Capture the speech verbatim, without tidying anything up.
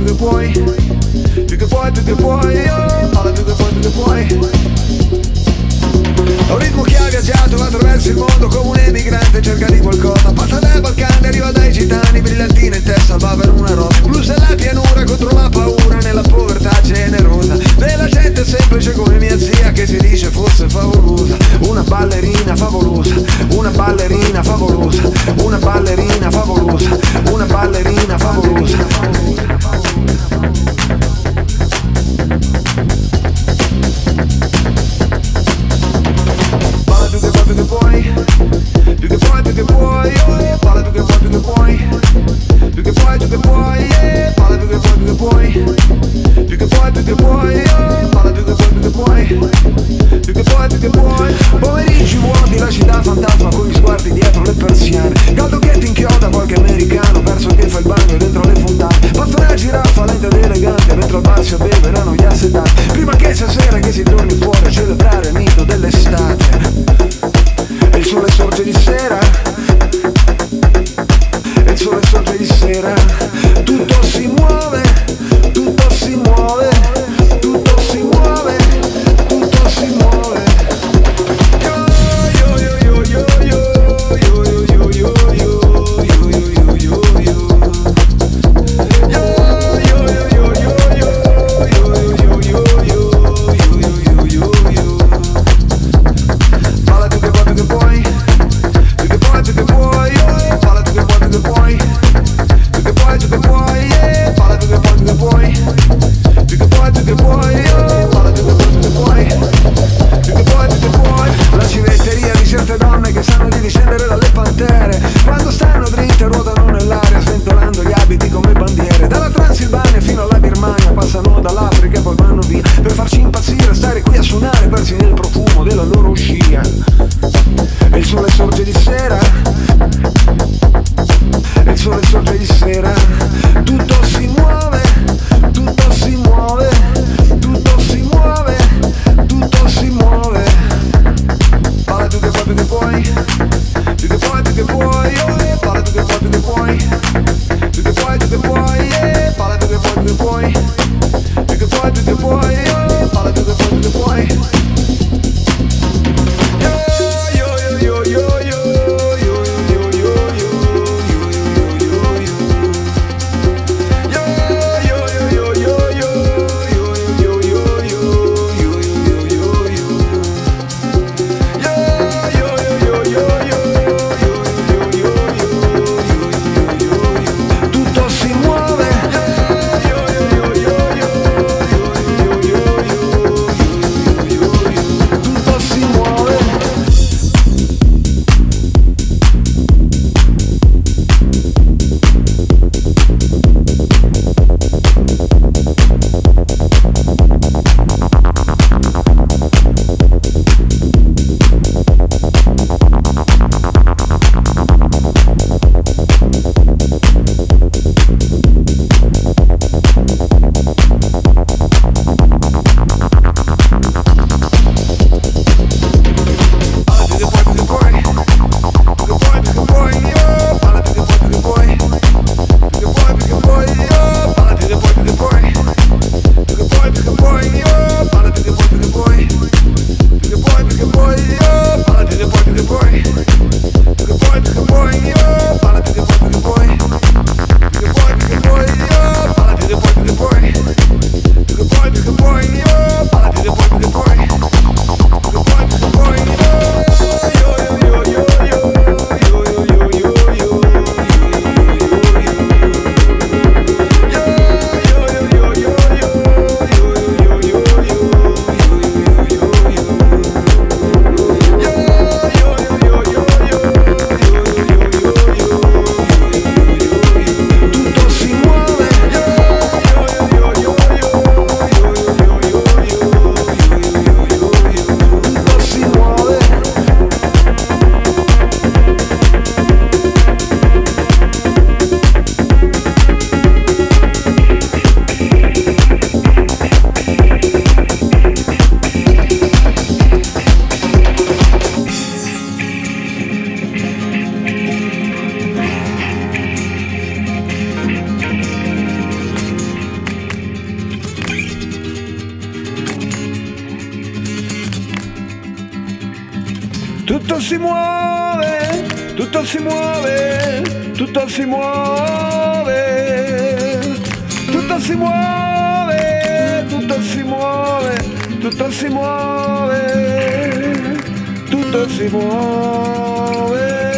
che puoi, più che puoi, più che puoi, oh, balla più che puoi, più che puoi. È un ritmo che ha viaggiato attraverso il mondo come un emigrante, cerca di qualcosa, passa dai Balcani, arriva dai gitani, brillantina in testa va per una rosa, blues della pianura contro la paura nella povertà generosa, della gente semplice come mia zia che si dice fosse favolosa, una ballerina favolosa, una ballerina favolosa, una ballerina favolosa, una ballerina favolosa. Più che puoi, più che puoi, più che puoi, oh, parla più che puoi, più che puoi, più che puoi, più che puoi, eh, parla più che puoi, più che puoi, più che puoi, più che puoi, oh, parla più che puoi, più che puoi, più che puoi, più che puoi. Pomeriggi vuoti, la città fantasma con gli sguardi dietro le persiane, caldo che ti inchioda qualche americano perso che fa il bagno dentro le fontane, passa una giraffa lenta ed elegante mentre al bar si beveranno gli assetanti, prima che sia sera che si torni fuori a celebrare il mito dell'estate. E il sole sorge di sera, e il sole sorge di sera, tutto si muove, tutto si muove, tutto si muove, tutto si muove. Yo yo yo yo yo yo yo yo yo yo yo yo yo yo. La civetteria di certe donne che sanno di discendere dalle pantere, quando stanno dritte ruotano nell'aria sventolando gli abiti come bandiere, dalla Transilvania fino alla Birmania, passano dall'Africa e poi vanno via per farci impazzire, stare qui a suonare persi nel profumo della loro scia. E il sole sorge di sera, e il sole sorge di sera, tutto si muove, tutto si muove, tutto si muove, tutto si muove. Parla più che puoi, più che puoi, più che tutto si muove, tutto si muove, tutto si muove, tutto si muove, tutto si muove, tutto si muove, tutto si muove.